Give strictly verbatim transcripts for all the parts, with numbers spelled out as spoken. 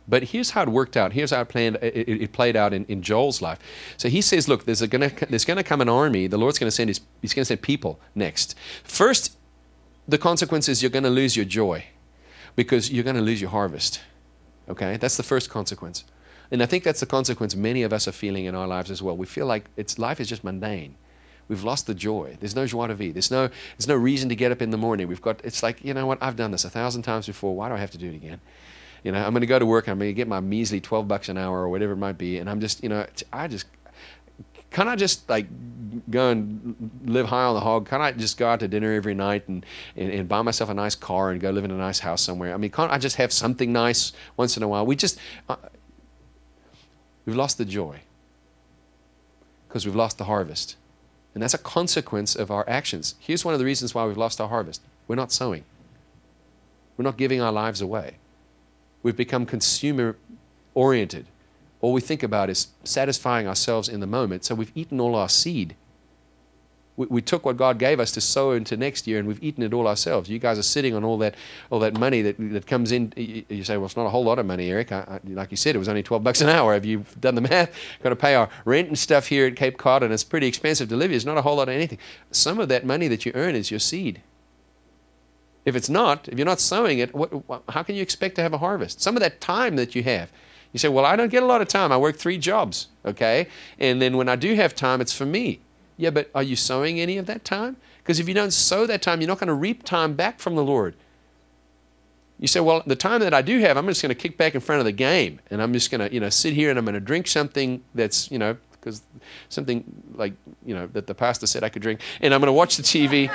But here's how it worked out. Here's how it, planned, it, it played out in, in Joel's life. So he says, look, there's going to there's going to come an army. The Lord's going to send his, he's going to send people next. First, the consequence is you're going to lose your joy because you're going to lose your harvest. Okay? That's the first consequence. And I think that's the consequence many of us are feeling in our lives as well. We feel like it's life is just mundane. We've lost the joy. There's no joie de vivre. There's no, there's no reason to get up in the morning. We've got, it's like, you know what, I've done this a thousand times before. Why do I have to do it again? You know, I'm going to go to work. I'm going to get my measly twelve bucks an hour or whatever it might be. And I'm just, you know, I just, can I just like go and live high on the hog? Can I just go out to dinner every night and, and, and buy myself a nice car and go live in a nice house somewhere? I mean, can't I just have something nice once in a while? We just, uh, we've lost the joy because we've lost the harvest. And that's a consequence of our actions. Here's one of the reasons why we've lost our harvest. We're not sowing. We're not giving our lives away. We've become consumer-oriented. All we think about is satisfying ourselves in the moment. So we've eaten all our seed. We, we took what God gave us to sow into next year, and we've eaten it all ourselves. You guys are sitting on all that, all that money that that comes in. You, you say, well, it's not a whole lot of money, Eric. I, I, like you said, it was only twelve bucks an hour. Have you done the math? Got to pay our rent and stuff here at Cape Cod, and it's pretty expensive to live here. It's not a whole lot of anything. Some of that money that you earn is your seed. If it's not, if you're not sowing it, what, what, how can you expect to have a harvest? Some of that time that you have. You say, well, I don't get a lot of time. I work three jobs, okay? And then when I do have time, it's for me. Yeah, but are you sowing any of that time? Because if you don't sow that time, you're not going to reap time back from the Lord. You say, well, the time that I do have, I'm just going to kick back in front of the game, and I'm just going to, you know, sit here and I'm going to drink something that's, you know, because something like, you know, that the pastor said I could drink, and I'm going to watch the T V.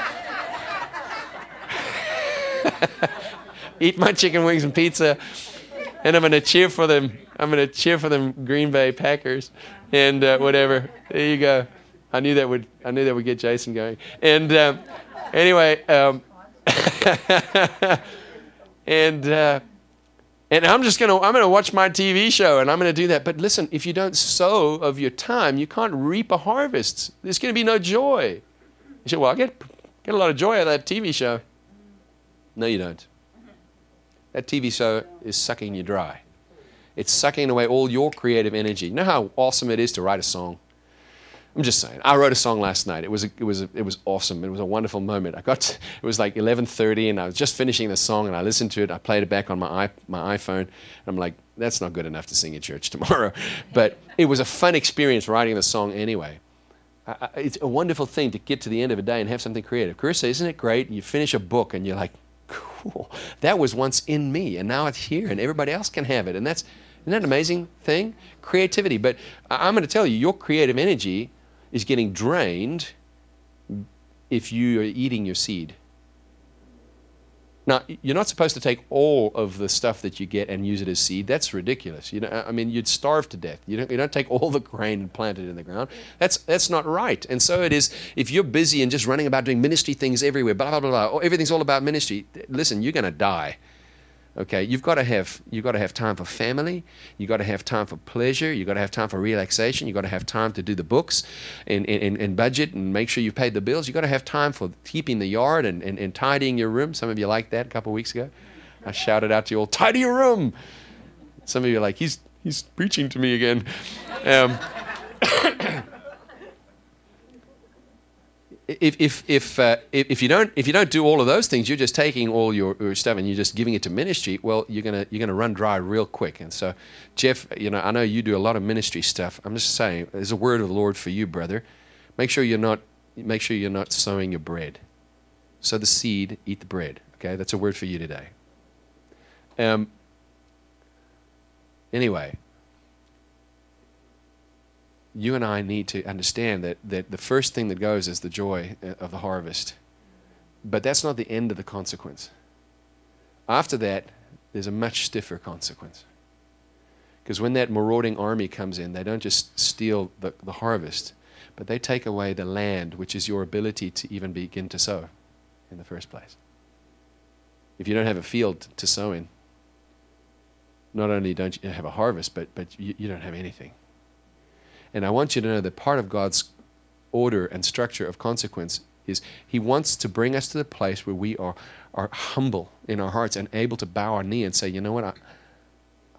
Eat my chicken wings and pizza, and I'm going to cheer for them. I'm going to cheer for them Green Bay Packers, and uh, whatever. There you go. I knew that would. I knew that would get Jason going. And um, anyway, um, and uh, and I'm just going to. I'm going to watch my T V show, and I'm going to do that. But listen, if you don't sow of your time, you can't reap a harvest. There's going to be no joy. You say, well, I get get a lot of joy out of that T V show. No, you don't. That T V show is sucking you dry. It's sucking away all your creative energy. You know how awesome it is to write a song? I'm just saying. I wrote a song last night. It was a, it was a, it was awesome. It was a wonderful moment. I got to, it was like eleven thirty, and I was just finishing the song, and I listened to it. I played it back on my my iPhone. And I'm like, that's not good enough to sing at church tomorrow. But it was a fun experience writing the song anyway. I, I, it's a wonderful thing to get to the end of a day and have something creative. Carissa, isn't it great? You finish a book, and you're like, cool. That was once in me, and now it's here, and everybody else can have it. And that's, isn't that an amazing thing? Creativity. But I'm going to tell you, your creative energy is getting drained if you are eating your seed. Now, you're not supposed to take all of the stuff that you get and use it as seed. That's ridiculous. You know, I mean, you'd starve to death. You don't, you don't take all the grain and plant it in the ground. That's that's not right. And so it is, if you're busy and just running about doing ministry things everywhere, blah, blah, blah, blah, or everything's all about ministry, listen, you're going to die. Okay, you've got to have you've got to have time for family. You've got to have time for pleasure. You've got to have time for relaxation. You've got to have time to do the books and, and, and budget and make sure you've paid the bills. You've got to have time for keeping the yard and, and, and tidying your room. Some of you liked that a couple of weeks ago. I shouted out to you all, tidy your room. Some of you are like, he's he's preaching to me again. Um, If if if, uh, if if you don't if you don't do all of those things, you're just taking all your, your stuff and you're just giving it to ministry. Well, you're gonna you're gonna run dry real quick. And so, Jeff, you know, I know you do a lot of ministry stuff. I'm just saying, there's a word of the Lord for you, brother. Make sure you're not make sure you're not sowing your bread. Sow the seed, eat the bread. Okay, that's a word for you today. Um. Anyway. You and I need to understand that, that the first thing that goes is the joy of the harvest. But that's not the end of the consequence. After that, there's a much stiffer consequence. Because when that marauding army comes in, they don't just steal the, the harvest, but they take away the land, which is your ability to even begin to sow in the first place. If you don't have a field to sow in, not only don't you have a harvest, but, but you, you don't have anything. And I want you to know that part of God's order and structure of consequence is He wants to bring us to the place where we are, are humble in our hearts and able to bow our knee and say, you know what, I,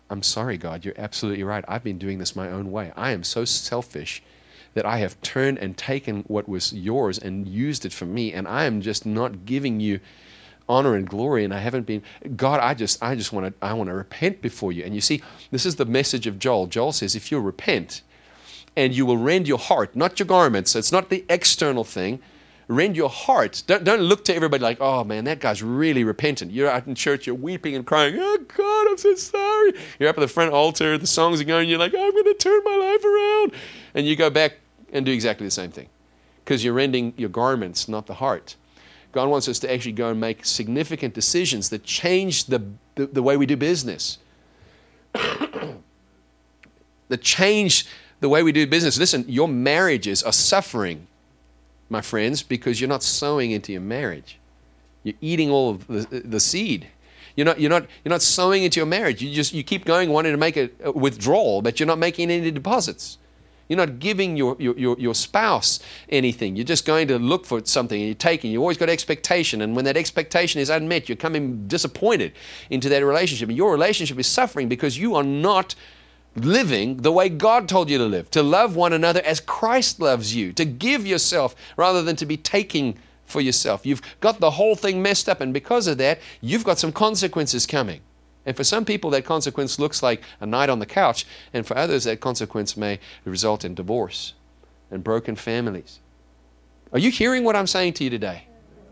I'm sorry, God, you're absolutely right. I've been doing this my own way. I am so selfish that I have turned and taken what was yours and used it for me, and I am just not giving you honor and glory, and I haven't been. God, I just I just want to I want to repent before you. And you see, this is the message of Joel. Joel says, if you repent and you will rend your heart, not your garments, it's not the external thing, rend your heart. Don't, don't look to everybody like, oh man, that guy's really repentant. You're out in church, you're weeping and crying, oh God, I'm so sorry. You're up at the front altar, the songs are going, you're like, I'm going to turn my life around. And you go back and do exactly the same thing because you're rending your garments, not the heart. God wants us to actually go and make significant decisions that change the, the, the way we do business. That change the way we do business. Listen, your marriages are suffering, my friends, because you're not sowing into your marriage. You're eating all of the, the seed. You're not, you're, not, you're not sowing into your marriage. You just you keep going wanting to make a, a withdrawal, but you're not making any deposits. You're not giving your, your, your spouse anything. You're just going to look for something and you're taking. You've always got expectation. And when that expectation is unmet, you're coming disappointed into that relationship. And your relationship is suffering because you are not living the way God told you to live. To love one another as Christ loves you. To give yourself rather than to be taking for yourself. You've got the whole thing messed up. And because of that, you've got some consequences coming. And for some people, that consequence looks like a night on the couch. And for others, that consequence may result in divorce and broken families. Are you hearing what I'm saying to you today?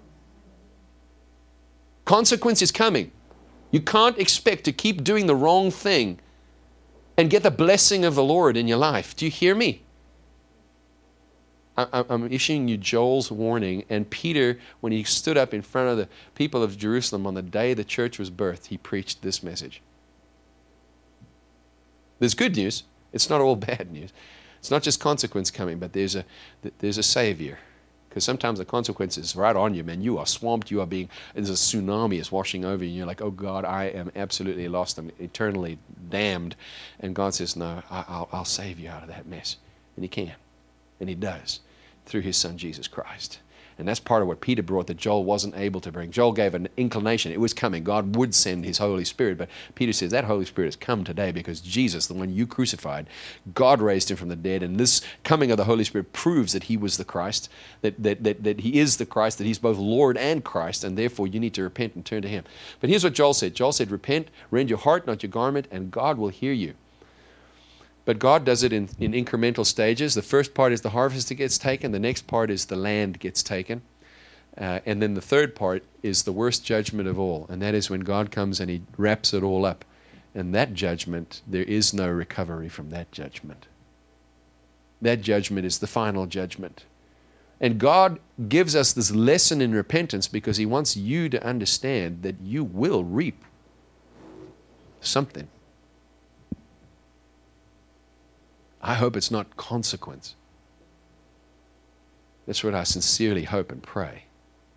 Consequence is coming. You can't expect to keep doing the wrong thing and get the blessing of the Lord in your life. Do you hear me? I'm issuing you Joel's warning. And Peter, when he stood up in front of the people of Jerusalem on the day the church was birthed, he preached this message. There's good news. It's not all bad news. It's not just consequence coming, but there's a there's a Savior. Because sometimes the consequence is right on you, man. You are swamped. You are being, there's a tsunami is washing over you. And you're like, oh God, I am absolutely lost. I'm eternally damned. And God says, no, I'll, I'll save you out of that mess. And He can. And He does through His Son, Jesus Christ. And that's part of what Peter brought that Joel wasn't able to bring. Joel gave an inclination. It was coming. God would send His Holy Spirit. But Peter says that Holy Spirit has come today because Jesus, the one you crucified, God raised Him from the dead. And this coming of the Holy Spirit proves that He was the Christ, that, that, that, that He is the Christ, that He's both Lord and Christ. And therefore you need to repent and turn to Him. But here's what Joel said. Joel said, repent, rend your heart, not your garment, and God will hear you. But God does it in, in incremental stages. The first part is the harvest that gets taken. The next part is the land gets taken. Uh, and then the third part is the worst judgment of all. And that is when God comes and He wraps it all up. And that judgment, there is no recovery from that judgment. That judgment is the final judgment. And God gives us this lesson in repentance because He wants you to understand that you will reap something. I hope it's not consequence. That's what I sincerely hope and pray.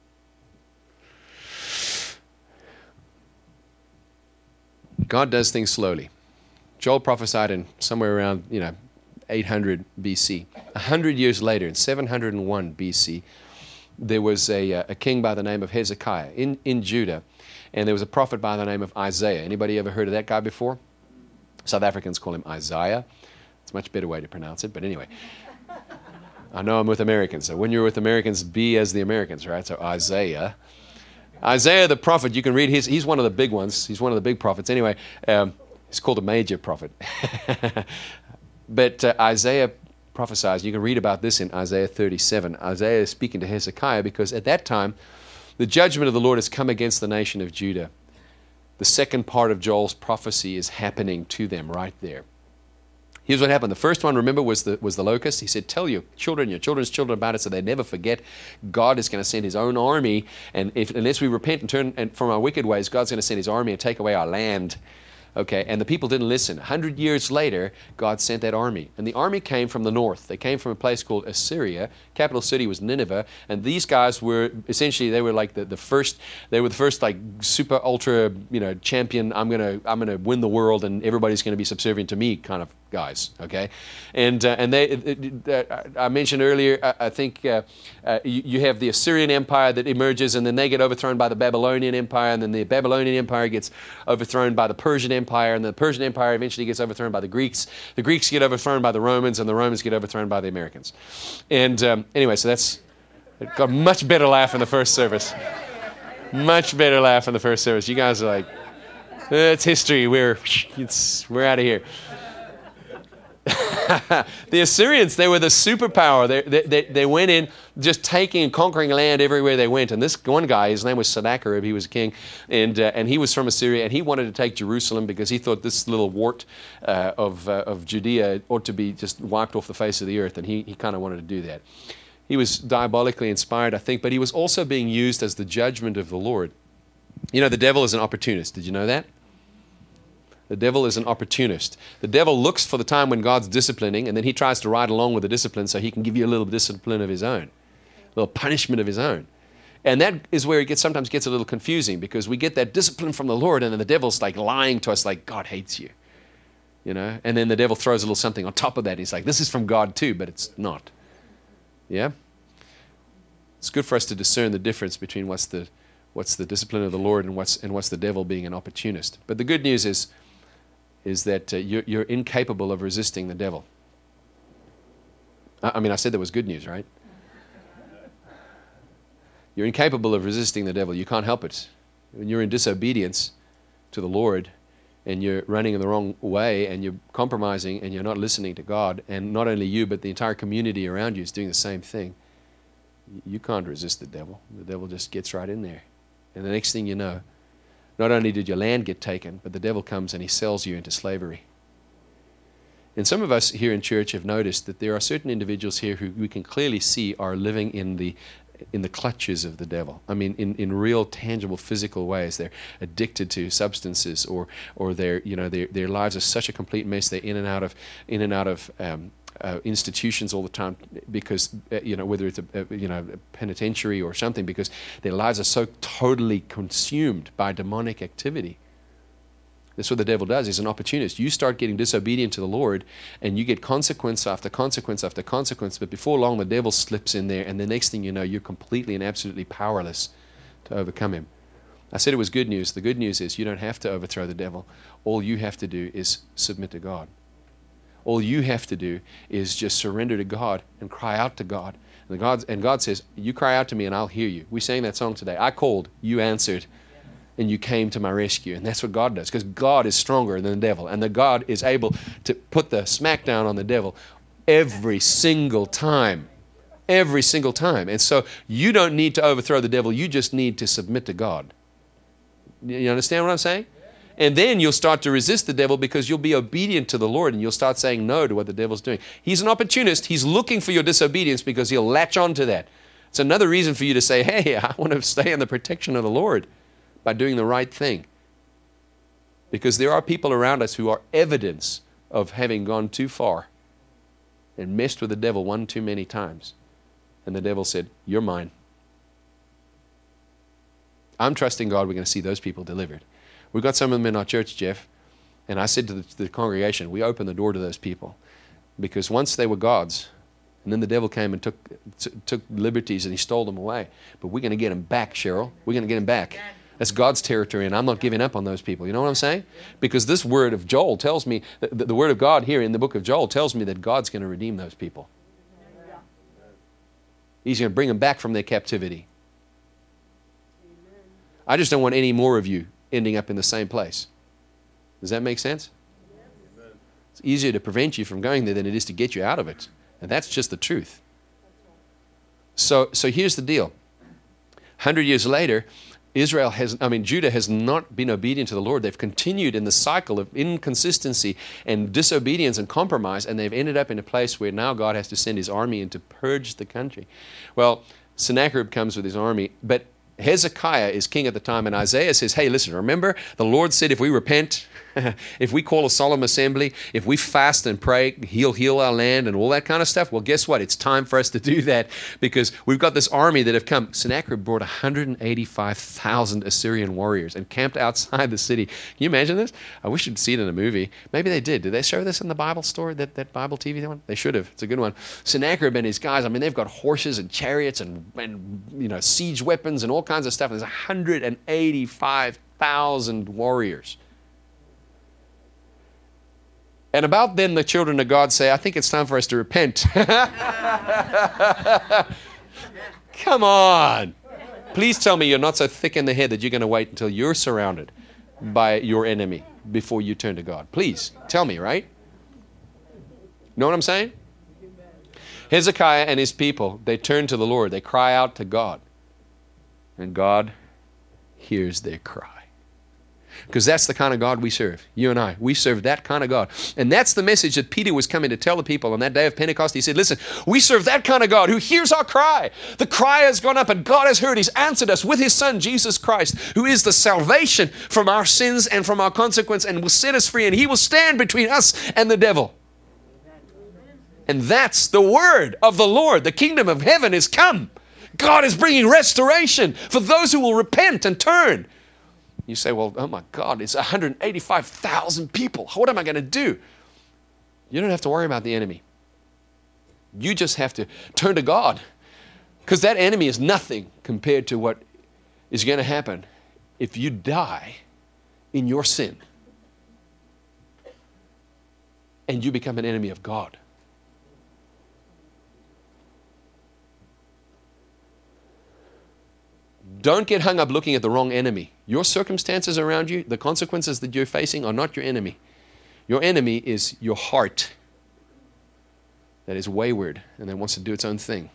God does things slowly. Joel prophesied in somewhere around, you know, eight hundred B C. A hundred years later, in seven hundred one B C, there was a, a king by the name of Hezekiah in, in Judah, and there was a prophet by the name of Isaiah. Anybody ever heard of that guy before? South Africans call him Isaiah. It's a much better way to pronounce it, but anyway. I know I'm with Americans, so when you're with Americans, be as the Americans, right? So Isaiah. Isaiah the prophet, you can read his, he's one of the big ones. He's one of the big prophets. Anyway, um, he's called a major prophet. But uh, Isaiah prophesies, you can read about this in Isaiah thirty-seven. Isaiah is speaking to Hezekiah because at that time, the judgment of the Lord has come against the nation of Judah. The second part of Joel's prophecy is happening to them right there. Here's what happened. The first one, remember, was the was the locust. He said, tell your children, your children's children about it so they never forget. God is going to send His own army. And if, unless we repent and turn and from our wicked ways, God's going to send His army and take away our land. Okay, and the people didn't listen. A hundred years later, God sent that army. And the army came from the north. They came from a place called Assyria. Capital city was Nineveh. And these guys were, essentially, they were like the, the first, they were the first like super ultra, you know, champion, I'm going to I'm gonna win the world and everybody's going to be subservient to me kind of guys, okay? And uh, and they, uh, I mentioned earlier, I, I think uh, uh, you, you have the Assyrian Empire that emerges, and then they get overthrown by the Babylonian Empire, and then the Babylonian Empire gets overthrown by the Persian Empire, and the Persian Empire eventually gets overthrown by the Greeks. The Greeks get overthrown by the Romans, and the Romans get overthrown by the Americans. And um, anyway, so that's got a much better laugh in the first service. Much better laugh in the first service. You guys are like, it's history. We're it's we're out of here. The Assyrians, they were the superpower. They, they, they, they went in just taking and conquering land everywhere they went. And this one guy, his name was Sennacherib, he was a king, and uh, and he was from Assyria, and he wanted to take Jerusalem because he thought this little wart uh, of uh, of Judea ought to be just wiped off the face of the earth, and he, he kind of wanted to do that. He was diabolically inspired, I think, but he was also being used as the judgment of the Lord. You know, the devil is an opportunist. Did you know that? The devil is an opportunist. The devil looks for the time when God's disciplining, and then he tries to ride along with the discipline so he can give you a little discipline of his own, a little punishment of his own. And that is where it gets, sometimes gets a little confusing, because we get that discipline from the Lord, and then the devil's like lying to us like God hates you. You know? And then the devil throws a little something on top of that. He's like, this is from God too, but it's not. Yeah? It's good for us to discern the difference between what's the what's the discipline of the Lord and what's and what's the devil being an opportunist. But the good news is is that uh, you're, you're incapable of resisting the devil. I, I mean, I said that was good news, right? You're incapable of resisting the devil. You can't help it. When you're in disobedience to the Lord and you're running in the wrong way and you're compromising and you're not listening to God, and not only you, but the entire community around you is doing the same thing, you can't resist the devil. The devil just gets right in there. And the next thing you know, not only did your land get taken, but the devil comes and he sells you into slavery. And some of us here in church have noticed that there are certain individuals here who we can clearly see are living in the in the clutches of the devil. I mean, in, in real, tangible, physical ways. They're addicted to substances, or or their you know their their lives are such a complete mess. They're in and out of in and out of um, Uh, institutions all the time, because uh, you know whether it's a, a you know a penitentiary or something, because their lives are so totally consumed by demonic activity. That's what the devil does. He's an opportunist. You start getting disobedient to the Lord, and you get consequence after consequence after consequence. But before long, the devil slips in there, and the next thing you know, you're completely and absolutely powerless to overcome him. I said it was good news. The good news is you don't have to overthrow the devil. All you have to do is submit to God. All you have to do is just surrender to God and cry out to God. And God, and God says, you cry out to me and I'll hear you. We sang that song today. I called, you answered, and you came to my rescue. And that's what God does, because God is stronger than the devil. And the God is able to put the smackdown on the devil every single time. Every single time. And so you don't need to overthrow the devil. You just need to submit to God. You understand what I'm saying? And then you'll start to resist the devil, because you'll be obedient to the Lord, and you'll start saying no to what the devil's doing. He's an opportunist. He's looking for your disobedience because he'll latch on to that. It's another reason for you to say, hey, I want to stay in the protection of the Lord by doing the right thing. Because there are people around us who are evidence of having gone too far and messed with the devil one too many times. And the devil said, you're mine. I'm trusting God we're going to see those people delivered. We've got some of them in our church, Jeff, and I said to the, to the congregation, we opened the door to those people, because once they were God's, and then the devil came and took t- took liberties and he stole them away. But we're going to get them back, Cheryl. We're going to get them back. That's God's territory, and I'm not giving up on those people. You know what I'm saying? Because this word of Joel tells me, the, the word of God here in the book of Joel tells me that God's going to redeem those people. He's going to bring them back from their captivity. I just don't want any more of you ending up in the same place. Does that make sense? It's easier to prevent you from going there than it is to get you out of it. And that's just the truth. So, so here's the deal. Hundred years later, Israel has, I mean, Judah has not been obedient to the Lord. They've continued in the cycle of inconsistency and disobedience and compromise, and they've ended up in a place where now God has to send his army in to purge the country. Well, Sennacherib comes with his army, but Hezekiah is king at the time, and Isaiah says, hey, listen, remember, the Lord said if we repent, if we call a solemn assembly, if we fast and pray, he'll heal our land and all that kind of stuff. Well, guess what? It's time for us to do that because we've got this army that have come. Sennacherib brought one hundred eighty-five thousand Assyrian warriors and camped outside the city. Can you imagine this? I wish you'd see it in a movie. Maybe they did. Did they show this in the Bible story, that, that Bible T V one? They should have. It's a good one. Sennacherib and his guys, I mean, they've got horses and chariots and, and you know, siege weapons and all kinds of stuff. There's one hundred eighty-five thousand warriors. And about then the children of God say, I think it's time for us to repent. Come on. Please tell me you're not so thick in the head that you're going to wait until you're surrounded by your enemy before you turn to God. Please tell me, right? Know what I'm saying? Hezekiah and his people, they turn to the Lord. They cry out to God. And God hears their cry. Because that's the kind of God we serve. You and I, we serve that kind of God. And that's the message that Peter was coming to tell the people on that day of Pentecost. He said, listen, we serve that kind of God who hears our cry. The cry has gone up and God has heard. He's answered us with his Son, Jesus Christ, who is the salvation from our sins and from our consequence and will set us free. And he will stand between us and the devil. And that's the word of the Lord. The kingdom of heaven is come. God is bringing restoration for those who will repent and turn. You say, well, oh my God, it's one hundred eighty-five thousand people. What am I going to do? You don't have to worry about the enemy. You just have to turn to God. Because that enemy is nothing compared to what is going to happen if you die in your sin and you become an enemy of God. Don't get hung up looking at the wrong enemy. Your circumstances around you, the consequences that you're facing are not your enemy. Your enemy is your heart that is wayward and that wants to do its own thing.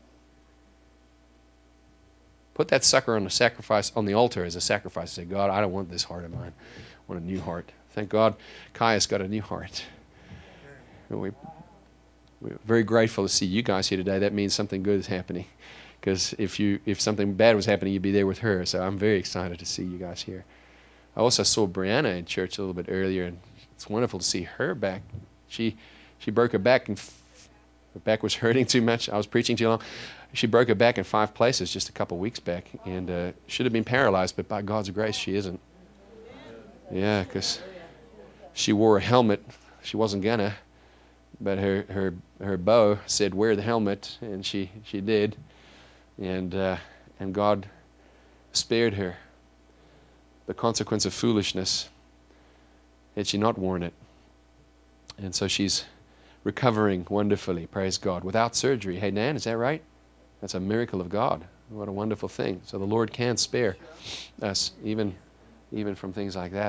Put that sucker on the sacrifice on the altar as a sacrifice. Say, God, I don't want this heart of mine. I want a new heart. Thank God, Kai's got a new heart. We, we're very grateful to see you guys here today. That means something good is happening. Because if you if something bad was happening, you'd be there with her. So I'm very excited to see you guys here. I also saw Brianna in church a little bit earlier, and it's wonderful to see her back. She she broke her back, and f- her back was hurting too much. I was preaching too long. She broke her back in five places just a couple weeks back, and uh, should have been paralyzed, but by God's grace, she isn't. Yeah, because she wore a helmet. She wasn't gonna, but her her her beau said, "Wear the helmet," and she she did. And uh, and God spared her the consequence of foolishness had she not worn it. And so she's recovering wonderfully, praise God, without surgery. Hey, Nan, is that right? That's a miracle of God. What a wonderful thing. So the Lord can spare us even, even from things like that.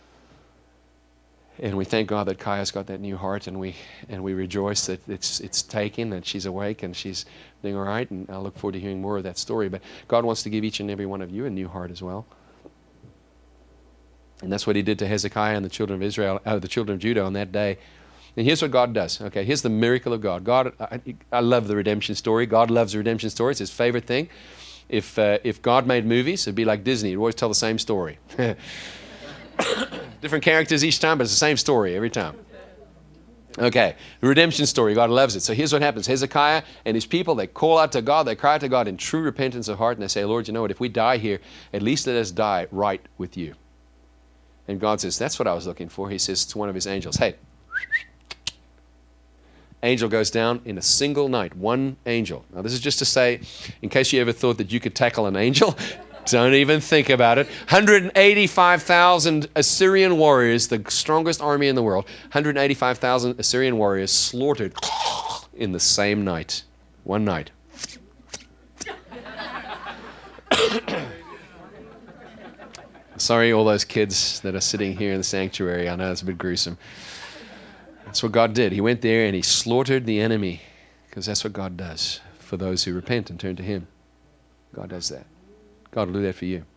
And we thank God that Kaya's got that new heart, and we and we rejoice that it's it's taken, that she's awake, and she's doing all right. And I look forward to hearing more of that story. But God wants to give each and every one of you a new heart as well. And that's what he did to Hezekiah and the children of Israel, uh, the children of Judah on that day. And here's what God does. Okay, here's the miracle of God. God, I, I love the redemption story. God loves the redemption story. It's his favorite thing. If uh, if God made movies, it'd be like Disney. It'd always tell the same story. Different characters each time, but it's the same story every time. Okay, the redemption story. God loves it. So here's what happens. Hezekiah and his people, they call out to God. They cry out to God in true repentance of heart, and they say, Lord, you know what? If we die here, at least let us die right with you. And God says, that's what I was looking for. He says to one of his angels, hey, angel goes down in a single night, one angel. Now this is just to say, in case you ever thought that you could tackle an angel, don't even think about it. one hundred eighty-five thousand Assyrian warriors, the strongest army in the world, one hundred eighty-five thousand Assyrian warriors slaughtered in the same night. One night. Sorry, all those kids that are sitting here in the sanctuary. I know it's a bit gruesome. That's what God did. He went there and he slaughtered the enemy, because that's what God does for those who repent and turn to him. God does that. God will do that for you.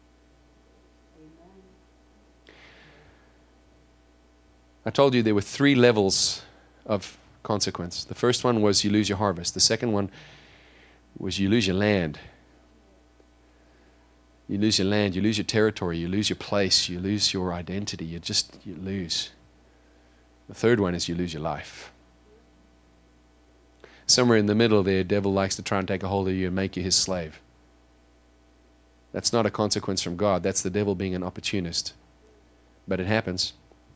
I told you there were three levels of consequence. The first one was you lose your harvest. The second one was you lose your land. You lose your land, you lose your territory, you lose your place, you lose your identity. You just, you lose. The third one is you lose your life. Somewhere in the middle there, the devil likes to try and take a hold of you and make you his slave. That's not a consequence from God. That's the devil being an opportunist. But it happens.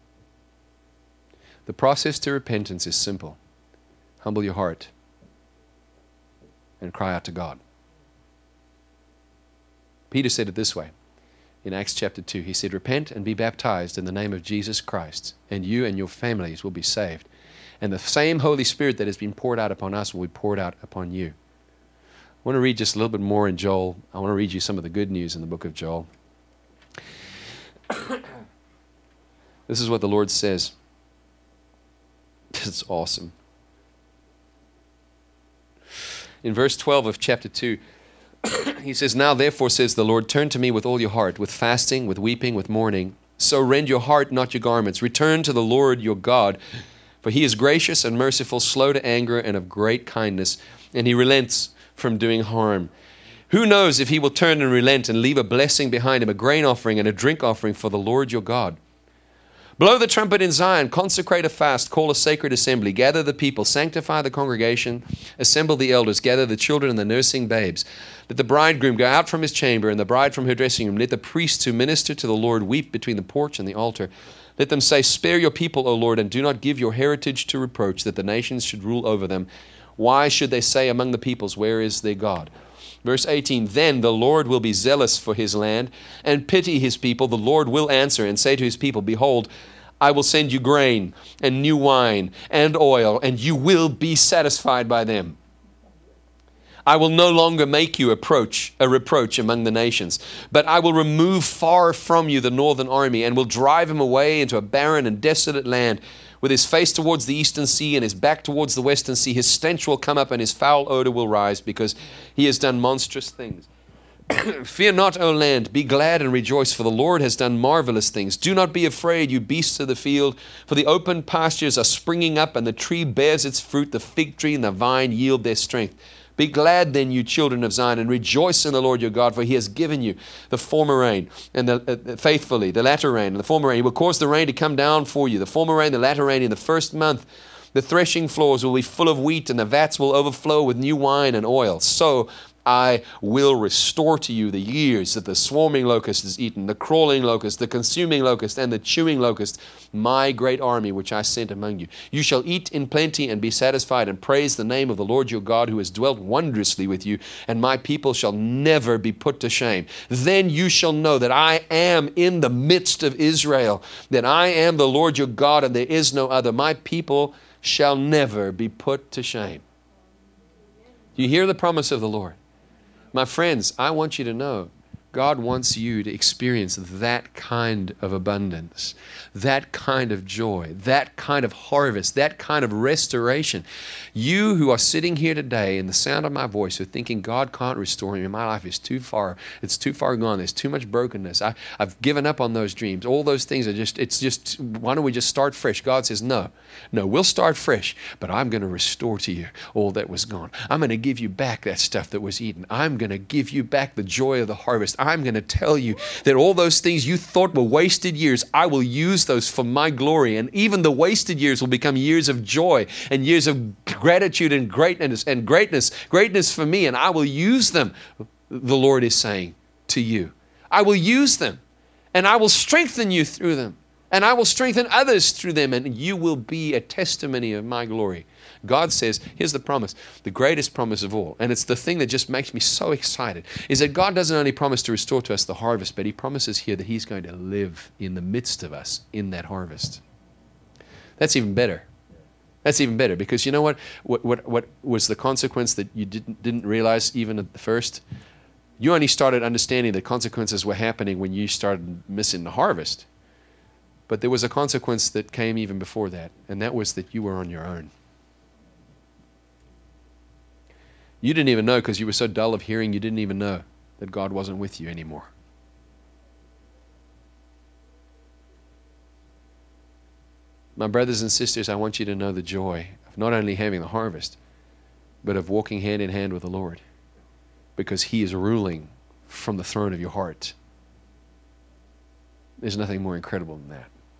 The process to repentance is simple. Humble your heart and cry out to God. Peter said it this way in Acts chapter two. He said, repent and be baptized in the name of Jesus Christ, and you and your families will be saved. And the same Holy Spirit that has been poured out upon us will be poured out upon you. I want to read just a little bit more in Joel. I want to read you some of the good news in the book of Joel. This is what the Lord says. It's awesome. In verse twelve of chapter two, he says, now therefore, says the Lord, turn to me with all your heart, with fasting, with weeping, with mourning. So rend your heart, not your garments. Return to the Lord your God, for he is gracious and merciful, slow to anger, and of great kindness, and he relents from doing harm. Who knows if he will turn and relent and leave a blessing behind him, a grain offering and a drink offering for the Lord your God. Blow the trumpet in Zion, consecrate a fast, call a sacred assembly, gather the people, sanctify the congregation, assemble the elders, gather the children and the nursing babes. Let the bridegroom go out from his chamber and the bride from her dressing room. Let the priests who minister to the Lord weep between the porch and the altar. Let them say, spare your people, O Lord, and do not give your heritage to reproach, that the nations should rule over them. Why should they say among the peoples, where is their God? Verse eighteen, then the Lord will be zealous for his land and pity his people. The Lord will answer and say to his people, behold, I will send you grain and new wine and oil, and you will be satisfied by them. I will no longer make you approach, a reproach among the nations, but I will remove far from you the northern army and will drive him away into a barren and desolate land, with his face towards the eastern sea and his back towards the western sea. His stench will come up and his foul odor will rise, because he has done monstrous things. Fear not, O land, be glad and rejoice, for the Lord has done marvelous things. Do not be afraid, you beasts of the field, for the open pastures are springing up, and the tree bears its fruit, the fig tree and the vine yield their strength. Be glad then, you children of Zion, and rejoice in the Lord your God, for he has given you the former rain, and the, uh, faithfully the latter rain, and the former rain. He will cause the rain to come down for you, the former rain, the latter rain in the first month. The threshing floors will be full of wheat, and the vats will overflow with new wine and oil. So I will restore to you the years that the swarming locust has eaten, the crawling locust, the consuming locust, and the chewing locust, my great army which I sent among you. You shall eat in plenty and be satisfied, and praise the name of the Lord your God, who has dwelt wondrously with you, and my people shall never be put to shame. Then you shall know that I am in the midst of Israel, that I am the Lord your God, and there is no other. My people shall never be put to shame. Do you hear the promise of the Lord? My friends, I want you to know, God wants you to experience that kind of abundance, that kind of joy, that kind of harvest, that kind of restoration. You who are sitting here today in the sound of my voice are thinking God can't restore me. My life is too far. It's too far gone. There's too much brokenness. I, I've given up on those dreams. All those things are just, it's just, why don't we just start fresh? God says, no, no, we'll start fresh, but I'm going to restore to you all that was gone. I'm going to give you back that stuff that was eaten. I'm going to give you back the joy of the harvest. I'm going to tell you that all those things you thought were wasted years, I will use those for my glory. And even the wasted years will become years of joy and years of gratitude and greatness and greatness, greatness for me. And I will use them, the Lord is saying to you. I will use them, and I will strengthen you through them, and I will strengthen others through them, and you will be a testimony of my glory. God says, here's the promise, the greatest promise of all, and it's the thing that just makes me so excited, is that God doesn't only promise to restore to us the harvest, but he promises here that he's going to live in the midst of us in that harvest. That's even better. That's even better, because you know what? What, what, what was the consequence that you didn't, didn't realize even at the first? You only started understanding the consequences were happening when you started missing the harvest. But there was a consequence that came even before that, and that was that you were on your own. You didn't even know, because you were so dull of hearing, you didn't even know that God wasn't with you anymore. My brothers and sisters, I want you to know the joy of not only having the harvest, but of walking hand in hand with the Lord, because he is ruling from the throne of your heart. There's nothing more incredible than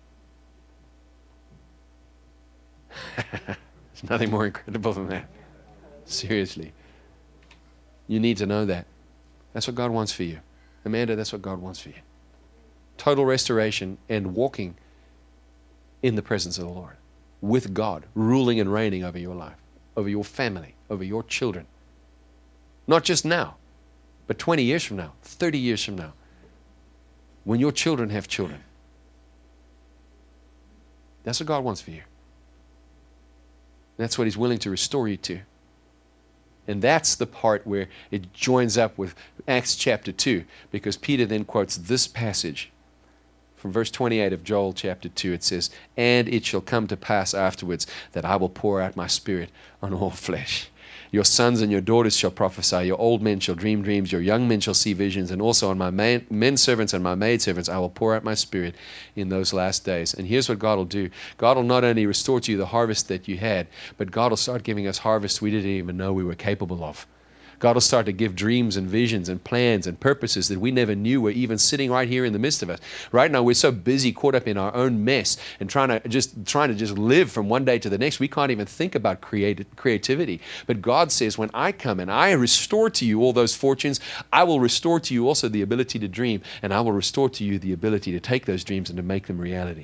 that. There's nothing more incredible than that. Seriously. You need to know that. That's what God wants for you. Amanda, that's what God wants for you. Total restoration and walking in the presence of the Lord. With God, ruling and reigning over your life, over your family, over your children. Not just now, but twenty years from now, thirty years from now. When your children have children. That's what God wants for you. That's what He's willing to restore you to. And that's the part where it joins up with Acts chapter two, because Peter then quotes this passage from verse twenty-eight of Joel chapter two. It says, "And it shall come to pass afterwards that I will pour out my Spirit on all flesh. Your sons and your daughters shall prophesy, your old men shall dream dreams, your young men shall see visions, and also on my man, men servants and my maid servants I will pour out my Spirit in those last days." And here's what God will do. God will not only restore to you the harvest that you had, but God will start giving us harvests we didn't even know we were capable of. God will start to give dreams and visions and plans and purposes that we never knew were even sitting right here in the midst of us. Right now, we're so busy, caught up in our own mess and trying to just trying to just live from one day to the next. We can't even think about creative, creativity. But God says, when I come and I restore to you all those fortunes, I will restore to you also the ability to dream, and I will restore to you the ability to take those dreams and to make them reality.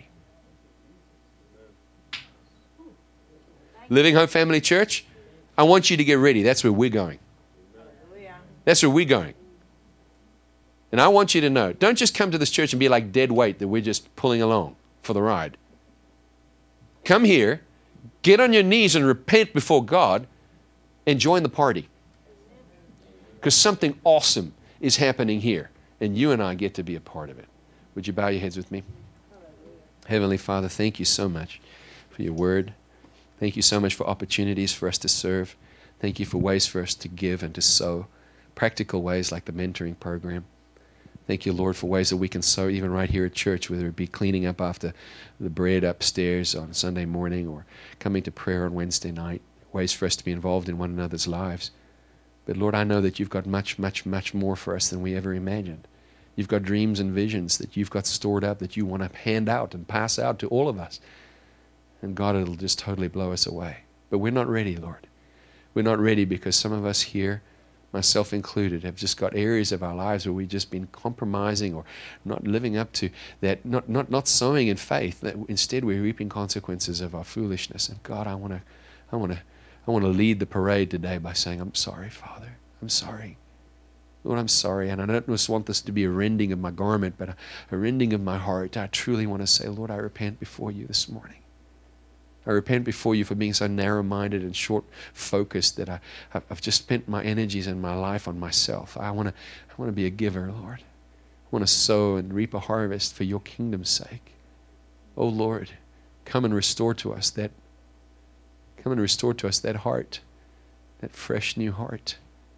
Living Hope Family Church, I want you to get ready. That's where we're going. That's where we're going. And I want you to know, don't just come to this church and be like dead weight that we're just pulling along for the ride. Come here, get on your knees and repent before God and join the party. Because something awesome is happening here, and you and I get to be a part of it. Would you bow your heads with me? Heavenly Father, thank you so much for your word. Thank you so much for opportunities for us to serve. Thank you for ways for us to give and to sow. Practical ways like the mentoring program. Thank you, Lord, for ways that we can sow even right here at church, whether it be cleaning up after the bread upstairs on Sunday morning or coming to prayer on Wednesday night. Ways for us to be involved in one another's lives. But Lord, I know that you've got much, much, much more for us than we ever imagined. You've got dreams and visions that you've got stored up that you want to hand out and pass out to all of us. And God, it'll just totally blow us away. But we're not ready, Lord. We're not ready because some of us here, myself included, have just got areas of our lives where we've just been compromising or not living up to that, not not not sowing in faith. That instead we're reaping consequences of our foolishness. And God, I want to, I want to, I want to lead the parade today by saying, I'm sorry, Father. I'm sorry. Lord, I'm sorry. And I don't just want this to be a rending of my garment, but a, a rending of my heart. I truly want to say, Lord, I repent before you this morning. I repent before you for being so narrow-minded and short-focused that I, I've just spent my energies and my life on myself. I want to I want to be a giver, Lord. I want to sow and reap a harvest for your kingdom's sake. Oh, Lord, come and restore to us that, come and restore to us that heart, that fresh new heart.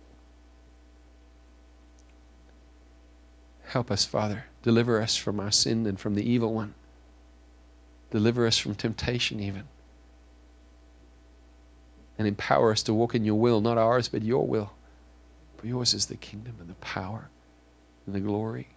Help us, Father. Deliver us from our sin and from the evil one. Deliver us from temptation even. And empower us to walk in your will, not ours, but your will. For yours is the kingdom and the power and the glory.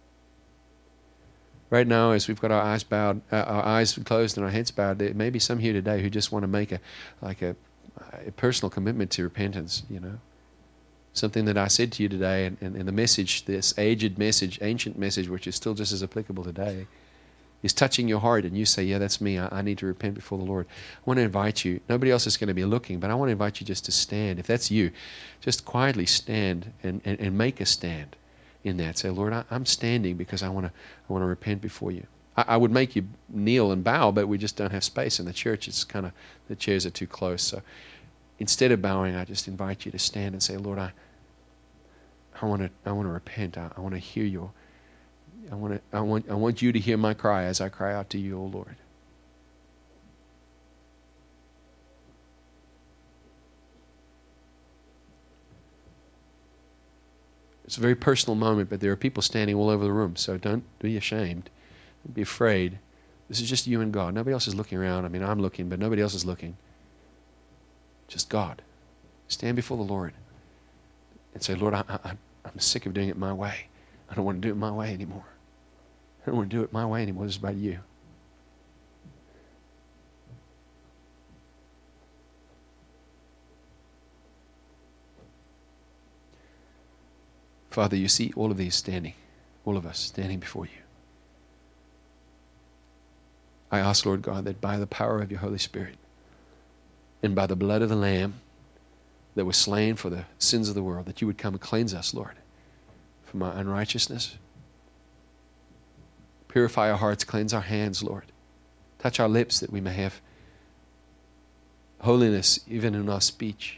Right now, as we've got our eyes bowed, uh, our eyes closed and our heads bowed, there may be some here today who just want to make a like a, a personal commitment to repentance, you know. Something that I said to you today, and, and, and the message, this aged message, ancient message, which is still just as applicable today, is touching your heart, and you say, yeah, that's me. I, I need to repent before the Lord. I want to invite you. Nobody else is going to be looking, but I want to invite you just to stand. If that's you, just quietly stand and, and, and make a stand in that. Say, Lord, I, I'm standing because I want to I want to repent before you. I, I would make you kneel and bow, but we just don't have space in the church. It's kind of, the chairs are too close. So instead of bowing, I just invite you to stand and say, Lord, I I want to I want to repent. I, I want to hear your I want to, I want, I want you to hear my cry as I cry out to you, O Lord. It's a very personal moment, but there are people standing all over the room, so don't be ashamed. Don't be afraid. This is just you and God. Nobody else is looking around. I mean, I'm looking, but nobody else is looking. Just God. Stand before the Lord and say, Lord, I, I, I'm sick of doing it my way. I don't want to do it my way anymore. I don't want to do it my way anymore. This is about you. Father, you see all of these standing, all of us standing before you. I ask, Lord God, that by the power of your Holy Spirit and by the blood of the Lamb that was slain for the sins of the world, that you would come and cleanse us, Lord, from our unrighteousness. Purify our hearts, cleanse our hands, Lord. Touch our lips that we may have holiness even in our speech.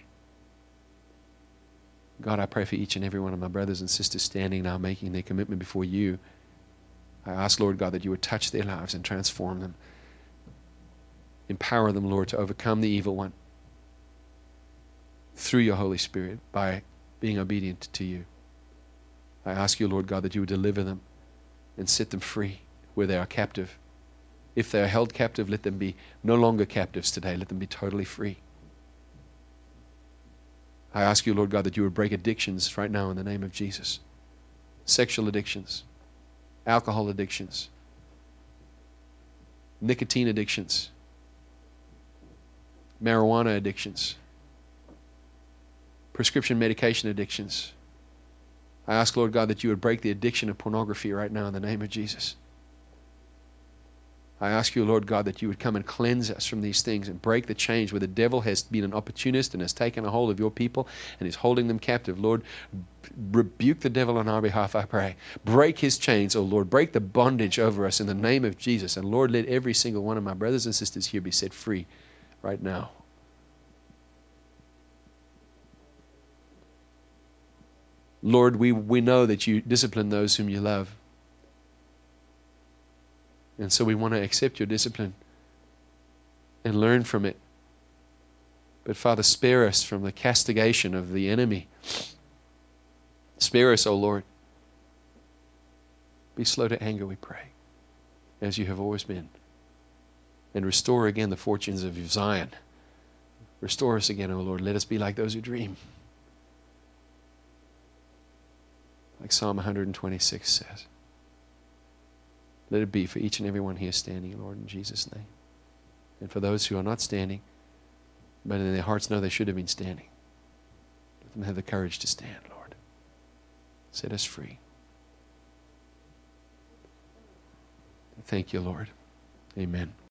God, I pray for each and every one of my brothers and sisters standing now, making their commitment before you. I ask, Lord God, that you would touch their lives and transform them. Empower them, Lord, to overcome the evil one through your Holy Spirit by being obedient to you. I ask you, Lord God, that you would deliver them and set them free where they are captive. If they are held captive, let them be no longer captives today. Let them be totally free. I ask you, Lord God, that you would break addictions right now in the name of Jesus. Sexual addictions, alcohol addictions, nicotine addictions, marijuana addictions, prescription medication addictions. I ask, Lord God, that you would break the addiction of pornography right now in the name of Jesus. I ask you, Lord God, that you would come and cleanse us from these things and break the chains where the devil has been an opportunist and has taken a hold of your people and is holding them captive. Lord, rebuke the devil on our behalf, I pray. Break his chains, oh Lord. Break the bondage over us in the name of Jesus. And Lord, let every single one of my brothers and sisters here be set free right now. Lord, we, we know that you discipline those whom you love. And so we want to accept your discipline and learn from it. But Father, spare us from the castigation of the enemy. Spare us, O Lord. Be slow to anger, we pray, as you have always been. And restore again the fortunes of Zion. Restore us again, O Lord. Let us be like those who dream. Like Psalm one twenty-six says. Let it be for each and every one here standing, Lord, in Jesus' name. And for those who are not standing, but in their hearts know they should have been standing, let them have the courage to stand, Lord. Set us free. Thank you, Lord. Amen.